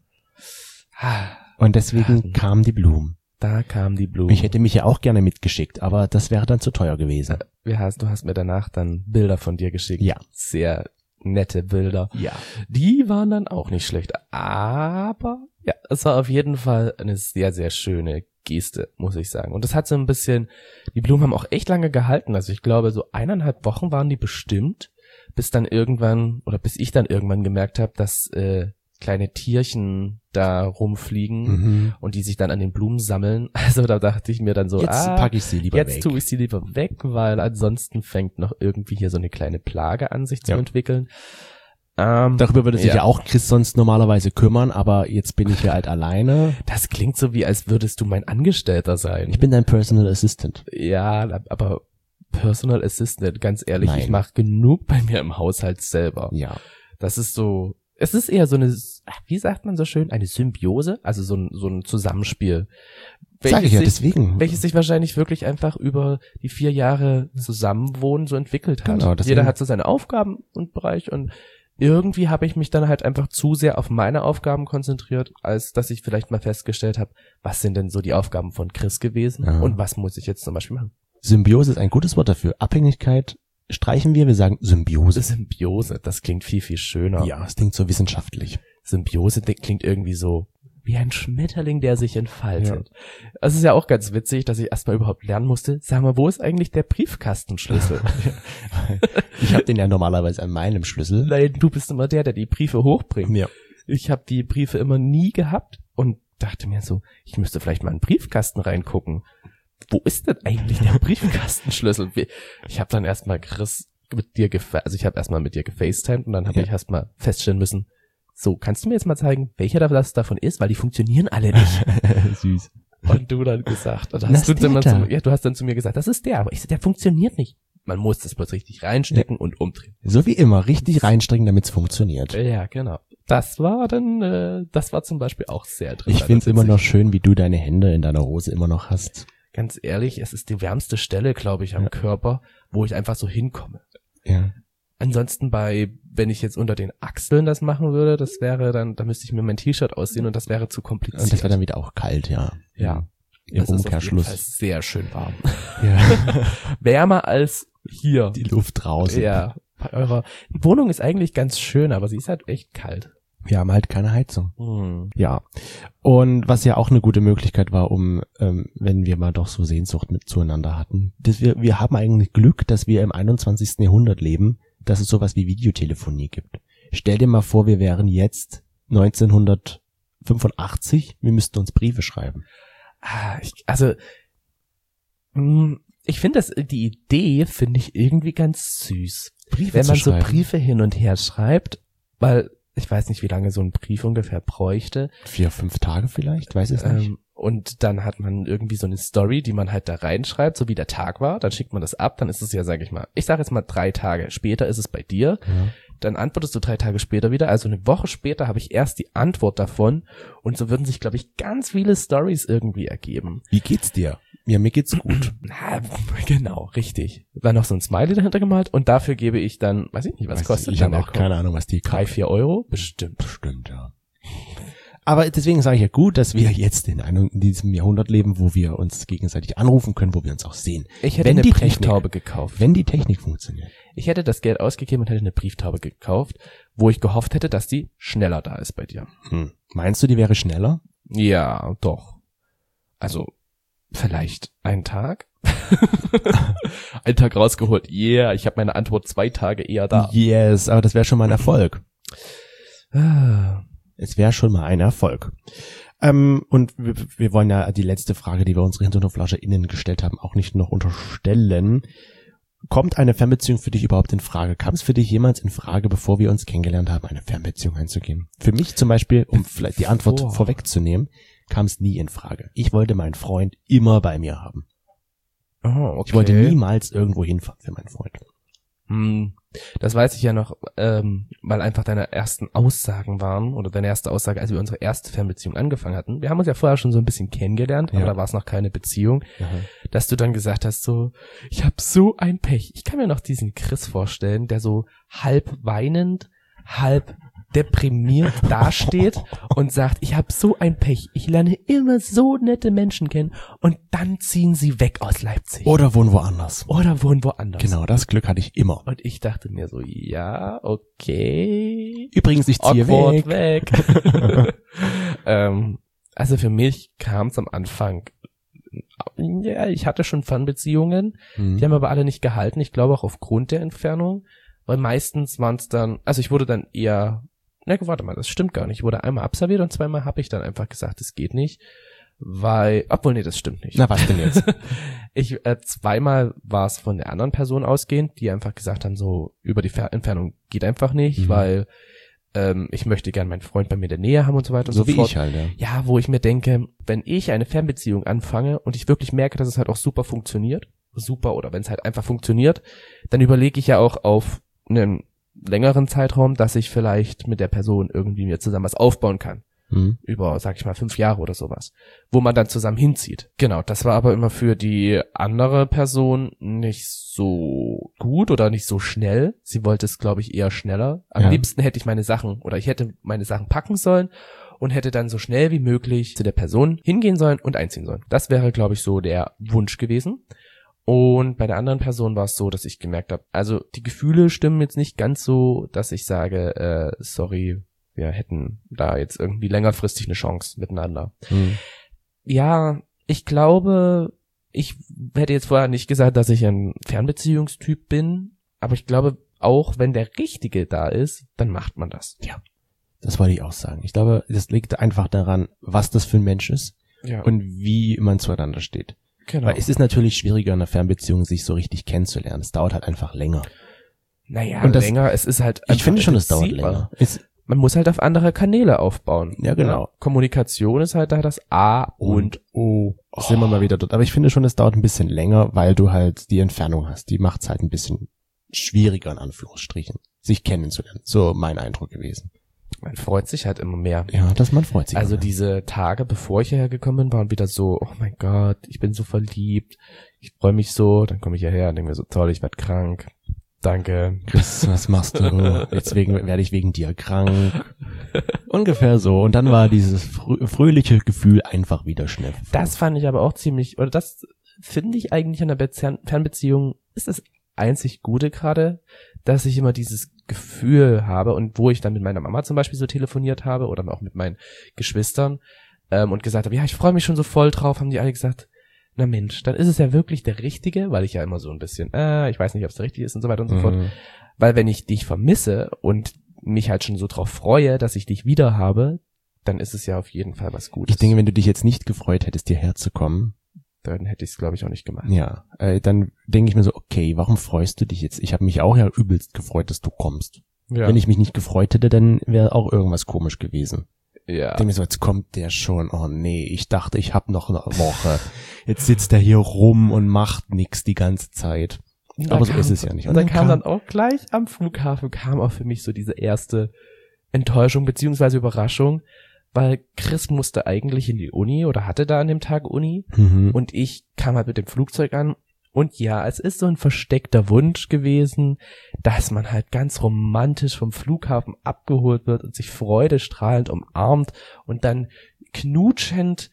Und deswegen kamen die Blumen. Da kamen die Blumen. Ich hätte mich ja auch gerne mitgeschickt, aber das wäre dann zu teuer gewesen. Du hast mir danach dann Bilder von dir geschickt. Ja. Sehr nette Bilder. Ja. Die waren dann auch nicht schlecht. Aber ja, es war auf jeden Fall eine sehr, sehr schöne Geste, muss ich sagen. Und das hat so ein bisschen, die Blumen haben auch echt lange gehalten. Also ich glaube, so 1,5 Wochen waren die bestimmt, bis ich dann irgendwann gemerkt habe, dass kleine Tierchen da rumfliegen und die sich dann an den Blumen sammeln. Also da dachte ich mir dann so, jetzt packe ich sie lieber weg. Jetzt tue ich sie lieber weg, weil ansonsten fängt noch irgendwie hier so eine kleine Plage an sich zu entwickeln. Darüber würde sich ja auch Chris sonst normalerweise kümmern, aber jetzt bin ich ja halt alleine. Das klingt so, wie als würdest du mein Angestellter sein. Ich bin dein Personal Assistant. Ja, aber Personal Assistant, ganz ehrlich, Nein. ich mache genug bei mir im Haushalt selber. Ja. Das ist so, es ist eher so eine, wie sagt man so schön, eine Symbiose, also so ein Zusammenspiel. Sag ich ja, deswegen. Welches sich wahrscheinlich wirklich einfach über die 4 Jahre Zusammenwohnen so entwickelt hat. Genau, deswegen. Jeder hat so seine Aufgaben und Bereich und irgendwie habe ich mich dann halt einfach zu sehr auf meine Aufgaben konzentriert, als dass ich vielleicht mal festgestellt habe, was sind denn so die Aufgaben von Chris gewesen und was muss ich jetzt zum Beispiel machen. Symbiose ist ein gutes Wort dafür. Abhängigkeit streichen wir sagen Symbiose. Symbiose, das klingt viel, viel schöner. Ja, es klingt so wissenschaftlich. Symbiose klingt irgendwie so wie ein Schmetterling, der sich entfaltet. Ja. Also es ist ja auch ganz witzig, dass ich erstmal überhaupt lernen musste, sag mal, wo ist eigentlich der Briefkastenschlüssel? Ich habe den ja normalerweise an meinem Schlüssel. Nein, du bist immer der die Briefe hochbringt. Ja. Ich habe die Briefe immer nie gehabt und dachte mir so, ich müsste vielleicht mal in den Briefkasten reingucken. Wo ist denn eigentlich der Briefkastenschlüssel? Ich habe dann erstmal Chris mit dir ich habe erstmal mit dir gefacetimed und dann habe ich erstmal feststellen müssen, so, kannst du mir jetzt mal zeigen, welcher das davon ist, weil die funktionieren alle nicht. Süß. Und du dann gesagt, du hast dann zu mir gesagt, das ist der, aber ich so, der funktioniert nicht. Man muss das bloß richtig reinstecken und umdrehen. So wie immer, richtig reinstecken, damit es funktioniert. Ja, genau. Das war zum Beispiel auch sehr interessant. Ich find's immer noch schön, wie du deine Hände in deiner Hose immer noch hast. Ganz ehrlich, es ist die wärmste Stelle, glaube ich, am Körper, wo ich einfach so hinkomme. Ja. Ansonsten wenn ich jetzt unter den Achseln das machen würde, das wäre dann, da müsste ich mir mein T-Shirt ausziehen und das wäre zu kompliziert. Und das wäre dann wieder auch kalt, ja. Ja. Im das Umkehrschluss. Ist auf jeden Fall sehr schön warm. Ja. Wärmer als hier. Die Luft draußen. Ja. Eure Wohnung ist eigentlich ganz schön, aber sie ist halt echt kalt. Wir haben halt keine Heizung. Ja. Und was ja auch eine gute Möglichkeit war, wenn wir mal doch so Sehnsucht zueinander hatten, dass wir haben eigentlich Glück, dass wir im 21. Jahrhundert leben, dass es sowas wie Videotelefonie gibt. Stell dir mal vor, wir wären jetzt 1985, wir müssten uns Briefe schreiben. Ich finde die Idee finde ich irgendwie ganz süß. Briefe wenn man zu schreiben. So Briefe hin und her schreibt, weil ich weiß nicht, wie lange so ein Brief ungefähr bräuchte. 4-5 Tage vielleicht, weiß ich nicht. Und dann hat man irgendwie so eine Story, die man halt da reinschreibt, so wie der Tag war. Dann schickt man das ab, dann ist es ja, sage ich sage jetzt mal 3 Tage später ist es bei dir. Ja. Dann antwortest du 3 Tage später wieder. Also eine Woche später habe ich erst die Antwort davon. Und so würden sich, glaube ich, ganz viele Stories irgendwie ergeben. Wie geht's dir? Ja, mir geht's gut. Na, genau, richtig. Dann noch so ein Smiley dahinter gemalt und dafür gebe ich dann, weiß ich nicht, was kostet ich habe auch keine Ahnung, was die 3-4 Euro? Bestimmt, ja. Aber deswegen sage ich ja gut, dass wir jetzt in diesem Jahrhundert leben, wo wir uns gegenseitig anrufen können, wo wir uns auch sehen. Ich hätte eine Brieftaube gekauft. Wenn die Technik funktioniert. Ich hätte das Geld ausgegeben und hätte eine Brieftaube gekauft, wo ich gehofft hätte, dass die schneller da ist bei dir. Meinst du, die wäre schneller? Ja, doch. Also vielleicht einen Tag. Einen Tag rausgeholt. Yeah, ich habe meine Antwort 2 Tage eher da. Yes, aber das wäre schon mal ein Erfolg. Es wäre schon mal ein Erfolg. Und wir wollen ja die letzte Frage, die wir unsere HinterhoflauscherInnen gestellt haben, auch nicht noch unterstellen. Kommt eine Fernbeziehung für dich überhaupt in Frage? Kam es für dich jemals in Frage, bevor wir uns kennengelernt haben, eine Fernbeziehung einzugehen? Für mich zum Beispiel, um vielleicht die Antwort vorwegzunehmen, kam es nie in Frage. Ich wollte meinen Freund immer bei mir haben. Oh, okay. Ich wollte niemals irgendwo hinfahren für meinen Freund. Das weiß ich ja noch, weil einfach deine ersten Aussagen waren, oder deine erste Aussage, als wir unsere erste Fernbeziehung angefangen hatten. Wir haben uns ja vorher schon so ein bisschen kennengelernt, aber da war es noch keine Beziehung, dass du dann gesagt hast so, ich habe so ein Pech. Ich kann mir noch diesen Chris vorstellen, der so halb weinend, halb deprimiert dasteht und sagt, ich habe so ein Pech. Ich lerne immer so nette Menschen kennen und dann ziehen sie weg aus Leipzig. Oder wohnen woanders. Genau, das Glück hatte ich immer. Und ich dachte mir so, ja, okay. Übrigens, ich ziehe weg. Also für mich kam es am Anfang, ja, ich hatte schon Fernbeziehungen, die haben aber alle nicht gehalten. Ich glaube auch aufgrund der Entfernung, weil meistens waren es dann, also ich wurde dann eher, warte mal, das stimmt gar nicht. Ich wurde einmal abserviert und 2-mal habe ich dann einfach gesagt, das geht nicht, weil, das stimmt nicht. Na, was denn jetzt? 2-mal war es von der anderen Person ausgehend, die einfach gesagt haben, so, über die Entfernung geht einfach nicht, weil ich möchte gern meinen Freund bei mir in der Nähe haben und so weiter und so fort. So wie ich halt, ja. Ja, wo ich mir denke, wenn ich eine Fernbeziehung anfange und ich wirklich merke, dass es halt auch super funktioniert, oder wenn es halt einfach funktioniert, dann überlege ich ja auch auf einen längeren Zeitraum, dass ich vielleicht mit der Person irgendwie mir zusammen was aufbauen kann. Mhm. Über, sag ich mal, 5 Jahre oder sowas. Wo man dann zusammen hinzieht. Genau, das war aber immer für die andere Person nicht so gut oder nicht so schnell. Sie wollte es, glaube ich, eher schneller. Am liebsten hätte ich ich hätte meine Sachen packen sollen und hätte dann so schnell wie möglich zu der Person hingehen sollen und einziehen sollen. Das wäre, glaube ich, so der Wunsch gewesen. Und bei der anderen Person war es so, dass ich gemerkt habe, also die Gefühle stimmen jetzt nicht ganz so, dass ich sage, sorry, wir hätten da jetzt irgendwie längerfristig eine Chance miteinander. Mhm. Ja, ich glaube, ich hätte jetzt vorher nicht gesagt, dass ich ein Fernbeziehungstyp bin, aber ich glaube, auch wenn der Richtige da ist, dann macht man das. Ja, das wollte ich auch sagen. Ich glaube, das liegt einfach daran, was das für ein Mensch ist Ja, und wie man zueinander steht. genau. Weil es ist natürlich schwieriger in einer Fernbeziehung, sich so richtig kennenzulernen. Es dauert halt einfach länger. Naja, und das- länger, es ist halt Ich finde schon, es dauert intensiver. länger. Es, Man muss halt auf andere Kanäle aufbauen. Ja, genau. Kommunikation ist halt da das A und O. sind wir mal wieder dort. Aber ich finde schon, es dauert ein bisschen länger, weil du halt die Entfernung hast. Die macht es halt ein bisschen schwieriger, in Anführungsstrichen, sich kennenzulernen. So mein Eindruck gewesen. Man freut sich halt immer mehr. Ja, man freut sich. Also immer. diese Tage, bevor ich hierher gekommen bin, waren wieder so, oh mein Gott, ich bin so verliebt, ich freue mich so, dann komme ich hierher und denke mir so, toll, ich werde krank, danke. Chris, was machst du? Jetzt werde ich wegen dir krank. Ungefähr so. Und dann war dieses fröhliche Gefühl einfach wieder schnell. Das fand ich aber auch ziemlich, oder das finde ich eigentlich an der Fernbeziehung ist das einzig Gute gerade, dass ich immer dieses Gefühl habe und wo ich dann mit meiner Mama zum Beispiel so telefoniert habe oder auch mit meinen Geschwistern und gesagt habe, ja, ich freue mich schon so voll drauf, haben die alle gesagt, na Mensch, dann ist es ja wirklich der Richtige, weil ich ja immer so ein bisschen, ich weiß nicht, ob es der Richtige ist und so weiter und so fort. Weil wenn ich dich vermisse und mich halt schon so drauf freue, dass ich dich wieder habe, dann ist es ja auf jeden Fall was Gutes. Ich denke, wenn du dich jetzt nicht gefreut hättest, hierher zu kommen, dann hätte ich es, glaube ich, auch nicht gemacht. ja, dann denke ich mir so, okay, warum freust du dich jetzt? Ich habe mich auch ja übelst gefreut, dass du kommst. Ja. Wenn ich mich nicht gefreut hätte, dann wäre auch irgendwas komisch gewesen. Ja. Ich denke mir so, jetzt kommt der schon. Oh nee, ich dachte, ich habe noch eine Woche. Jetzt sitzt er hier rum und macht nix die ganze Zeit. Aber so ist es ja nicht. Und dann kam dann auch gleich am Flughafen, kam auch für mich so diese erste Enttäuschung beziehungsweise Überraschung, weil Chris musste eigentlich in die Uni oder hatte da an dem Tag Uni und ich kam halt mit dem Flugzeug an. Und ja, es ist so ein versteckter Wunsch gewesen, dass man halt ganz romantisch vom Flughafen abgeholt wird und sich freudestrahlend umarmt und dann knutschend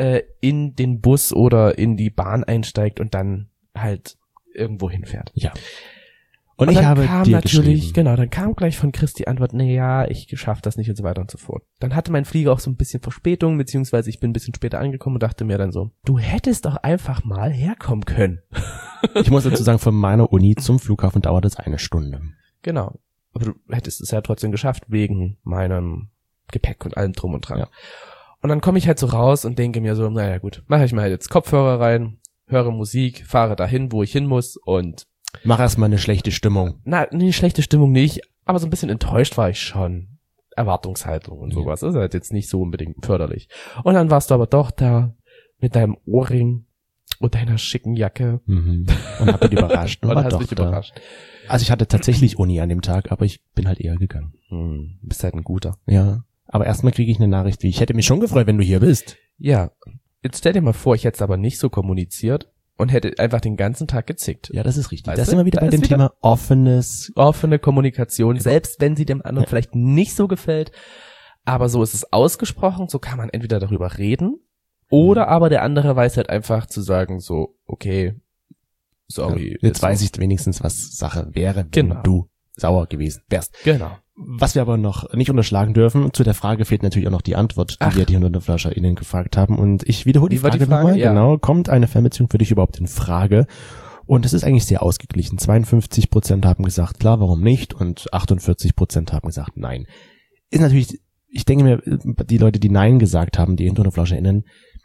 in den Bus oder in die Bahn einsteigt und dann halt irgendwo hinfährt. Ja. Und Und ich dann habe kam dir natürlich, geschrieben. genau, dann kam gleich von Chris die Antwort, ja, ich schaff das nicht und so weiter und so fort. Dann hatte mein Flieger auch so ein bisschen Verspätung, beziehungsweise ich bin ein bisschen später angekommen und dachte mir dann so, du hättest doch einfach mal herkommen können. Ich muss dazu sagen, von meiner Uni zum Flughafen dauert es 1 Stunde. Genau. Aber du hättest es ja trotzdem geschafft, wegen meinem Gepäck und allem drum und dran. Ja. Und dann komme ich halt so raus und denke mir so, naja gut, mache ich mal jetzt Kopfhörer rein, höre Musik, fahre dahin, wo ich hin muss und Mach erstmal eine schlechte Stimmung. nee, schlechte Stimmung nicht, aber so ein bisschen enttäuscht war ich schon. Erwartungshaltung und sowas ist halt jetzt nicht so unbedingt förderlich. Und dann warst du aber doch da mit deinem Ohrring und deiner schicken Jacke. Und hab dich überrascht. Und war hast doch mich da. überrascht. Also ich hatte tatsächlich Uni an dem Tag, aber ich bin halt eher gegangen. Bist halt ein guter. Ja. Aber erstmal kriege ich eine Nachricht, wie ich hätte mich schon gefreut, wenn du hier bist. Ja, jetzt stell dir mal vor, ich hätte es aber nicht so kommuniziert und hätte einfach den ganzen Tag gezickt. Ja, das ist richtig. Weißt Da du? sind wir wieder Da bei dem ist wieder- Thema offenes. Offene Kommunikation, selbst wenn sie dem anderen vielleicht nicht so gefällt. Aber so ist es ausgesprochen, so kann man entweder darüber reden oder aber der andere weiß halt einfach zu sagen so, okay, sorry. Jetzt weiß ich wenigstens, was Sache wäre, wenn Genau. du sauer gewesen wärst. Genau. Was wir aber noch nicht unterschlagen dürfen, zu der Frage fehlt natürlich auch noch die Antwort, die Ach. wir die HundertflascherInnen gefragt haben. Und ich wiederhole die Wie war die Frage Frage? nochmal. Ja. Genau, kommt eine Fernbeziehung für dich überhaupt in Frage? Und es ist eigentlich sehr ausgeglichen. 52% haben gesagt, klar, warum nicht? Und 48% haben gesagt, nein. Ist natürlich, ich denke mir, die Leute, die Nein gesagt haben, die HundertflascherInnen,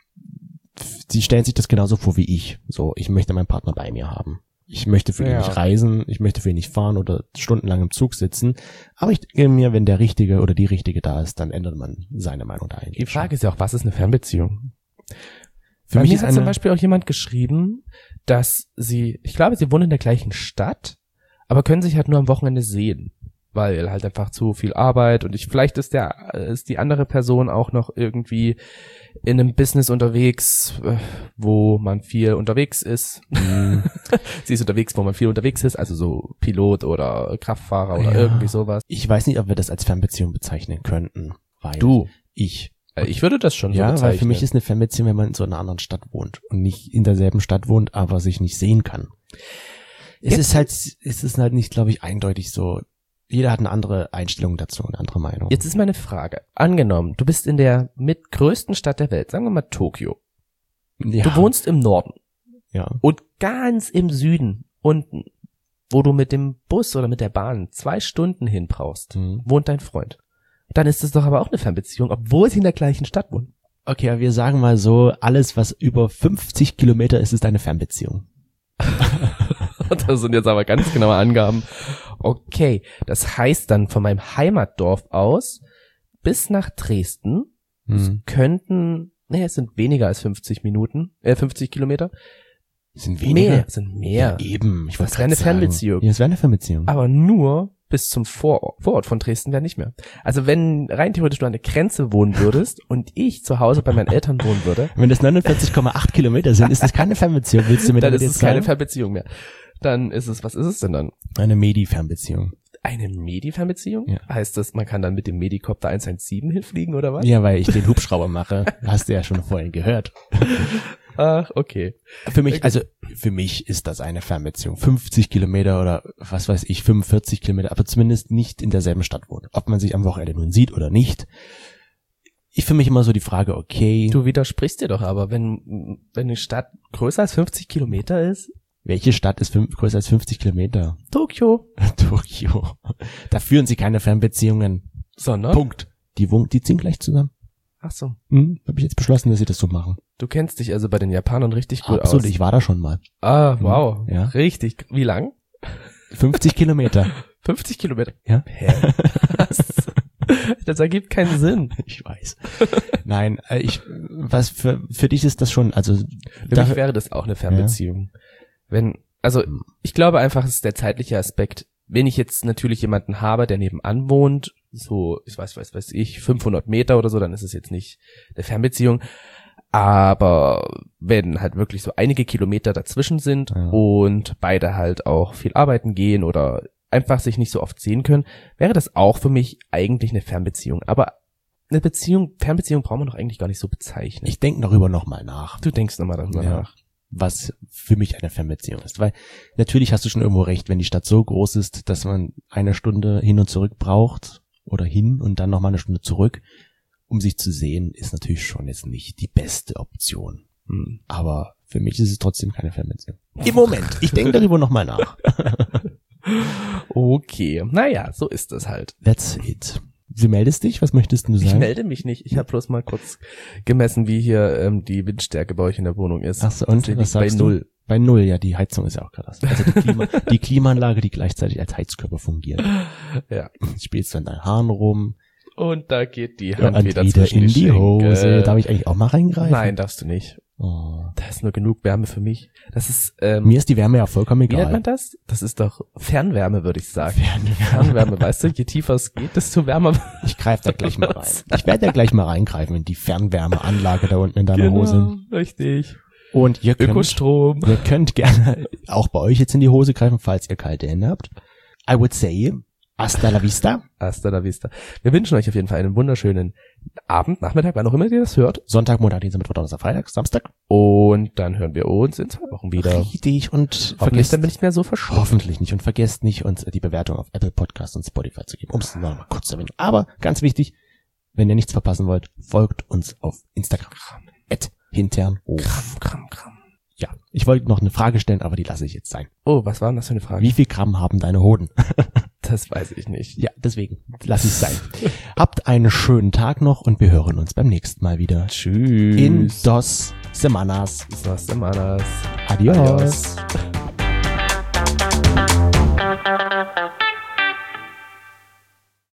sie stellen sich das genauso vor wie ich. So, ich möchte meinen Partner bei mir haben. Ich möchte für ihn Ja. nicht reisen, ich möchte für ihn nicht fahren oder stundenlang im Zug sitzen. Aber ich denke mir, wenn der Richtige oder die Richtige da ist, dann ändert man seine Meinung da eigentlich. Die Frage ist ja auch, was ist eine Fernbeziehung? Für Bei mich mir ist hat eine, zum Beispiel auch jemand geschrieben, dass ich glaube, sie wohnen in der gleichen Stadt, aber können sich halt nur am Wochenende sehen. weil halt einfach zu viel Arbeit und vielleicht ist die andere Person auch noch irgendwie in einem Business unterwegs, wo man viel unterwegs ist. Sie ist unterwegs, wo man viel unterwegs ist, also so Pilot oder Kraftfahrer oder irgendwie sowas. Ich weiß nicht, ob wir das als Fernbeziehung bezeichnen könnten. Weil ich würde das schon so bezeichnen. Weil für mich ist eine Fernbeziehung, wenn man in so einer anderen Stadt wohnt und nicht in derselben Stadt wohnt, aber sich nicht sehen kann. Es ist halt nicht, glaube ich, eindeutig so. Jeder hat eine andere Einstellung dazu, eine andere Meinung. Jetzt ist meine Frage. Angenommen, du bist in der größten Stadt der Welt, sagen wir mal Tokio. Ja. Du wohnst im Norden. Ja. Und ganz im Süden, unten, wo du mit dem Bus oder mit der Bahn 2 Stunden hin brauchst, wohnt dein Freund. Dann ist es doch aber auch eine Fernbeziehung, obwohl sie in der gleichen Stadt wohnen. Okay, aber wir sagen mal so, alles, was über 50 Kilometer ist eine Fernbeziehung. Das sind jetzt aber ganz genaue Angaben. Okay, das heißt dann von meinem Heimatdorf aus bis nach Dresden es sind weniger als 50 Kilometer. Sind weniger? Sind mehr. Ja, eben. Das wäre eine Fernbeziehung. Ja, das wäre eine Fernbeziehung. Aber nur bis zum Vorort von Dresden wäre nicht mehr. Also wenn rein theoretisch du an der Grenze wohnen würdest und ich zu Hause bei meinen Eltern wohnen würde. Wenn das 49,8 Kilometer sind, ist das keine Fernbeziehung. Willst du mir dann damit ist jetzt es keine sagen? Fernbeziehung mehr. Dann ist es, was ist es denn dann? Eine Medi-Fernbeziehung. Eine Medi-Fernbeziehung? Ja. Heißt das, man kann dann mit dem Medikopter 117 hinfliegen oder was? Ja, weil ich den Hubschrauber mache. Hast du ja schon vorhin gehört. Ach, okay. Für mich ist das eine Fernbeziehung. 50 Kilometer oder was weiß ich, 45 Kilometer, aber zumindest nicht in derselben Stadt wohnt. Ob man sich am Wochenende nun sieht oder nicht. Ich für mich immer so die Frage, okay. Du widersprichst dir doch aber, wenn eine Stadt größer als 50 Kilometer ist. Welche Stadt ist größer als 50 Kilometer? Tokio. Tokio. Da führen sie keine Fernbeziehungen. Sondern? Punkt. Die ziehen gleich zusammen. Ach so. Habe ich jetzt beschlossen, dass sie das so machen. Du kennst dich also bei den Japanern richtig gut aus. Absolut, ich war da schon mal. Ah, wow. Ja. Richtig. Wie lang? 50 Kilometer. 50 Kilometer? Ja. Hä? Das ergibt keinen Sinn. Ich weiß. Nein, für dich ist das schon, also. Für mich wäre das auch eine Fernbeziehung. Ich glaube einfach, es ist der zeitliche Aspekt. Wenn ich jetzt natürlich jemanden habe, der nebenan wohnt, so, ich weiß ich, 500 Meter oder so, dann ist es jetzt nicht eine Fernbeziehung. Aber wenn halt wirklich so einige Kilometer dazwischen sind und beide halt auch viel arbeiten gehen oder einfach sich nicht so oft sehen können, wäre das auch für mich eigentlich eine Fernbeziehung. Aber eine Fernbeziehung braucht man doch eigentlich gar nicht so bezeichnen. Ich denke darüber nochmal nach. Du denkst nochmal darüber nach. Was für mich eine Fernbeziehung ist. Weil natürlich hast du schon irgendwo recht, wenn die Stadt so groß ist, dass man 1 Stunde hin und zurück braucht oder hin und dann nochmal 1 Stunde zurück, um sich zu sehen, ist natürlich schon jetzt nicht die beste Option. Aber für mich ist es trotzdem keine Fernbeziehung. Im Moment. Ich denke darüber nochmal nach. Okay. Naja, so ist es halt. That's it. Du meldest dich? Was möchtest du sagen? Ich melde mich nicht. Ich habe bloß mal kurz gemessen, wie hier die Windstärke bei euch in der Wohnung ist. Ach so, und was sagst du? Bei 0, ja, die Heizung ist ja auch krass. Also die Klimaanlage, die gleichzeitig als Heizkörper fungiert. Ja. Spielst du an deinen Haaren rum. Und da geht die Hand wieder in zwischen die Hose. Darf ich eigentlich auch mal reingreifen? Nein, darfst du nicht. Oh. Da ist nur genug Wärme für mich. Das ist mir ist die Wärme ja vollkommen egal. Wie nennt man das? Das ist doch Fernwärme, würde ich sagen. Fernwärme, weißt du, je tiefer es geht, desto wärmer. Ich greife da gleich mal rein. Ich werde da gleich mal reingreifen in die Fernwärmeanlage da unten in deiner Hose. Richtig. Und ihr Ökostrom. könnt gerne auch bei euch jetzt in die Hose greifen, falls ihr kalte Hände habt. I would say, hasta la vista. Hasta la vista. Wir wünschen euch auf jeden Fall einen wunderschönen Abend, Nachmittag, wann auch immer ihr das hört. Sonntag, Montag, Dienstag, Mittwoch, Donnerstag, Freitag, Samstag. Und dann hören wir uns in 2 Wochen wieder. Richtig. Und vergesst dann bin ich nicht mehr so verschwunden. Hoffentlich nicht. Und vergesst nicht, uns die Bewertung auf Apple Podcasts und Spotify zu geben. Um es noch mal kurz zu erwähnen. Aber ganz wichtig, wenn ihr nichts verpassen wollt, folgt uns auf Instagram. @hinternhof. Kram. Ja, ich wollte noch eine Frage stellen, aber die lasse ich jetzt sein. Oh, was war denn das für eine Frage? Wie viel Gramm haben deine Hoden? Das weiß ich nicht. Ja, deswegen lasse ich es sein. Habt einen schönen Tag noch und wir hören uns beim nächsten Mal wieder. Tschüss. In 2 semanas. Dos semanas. Adios.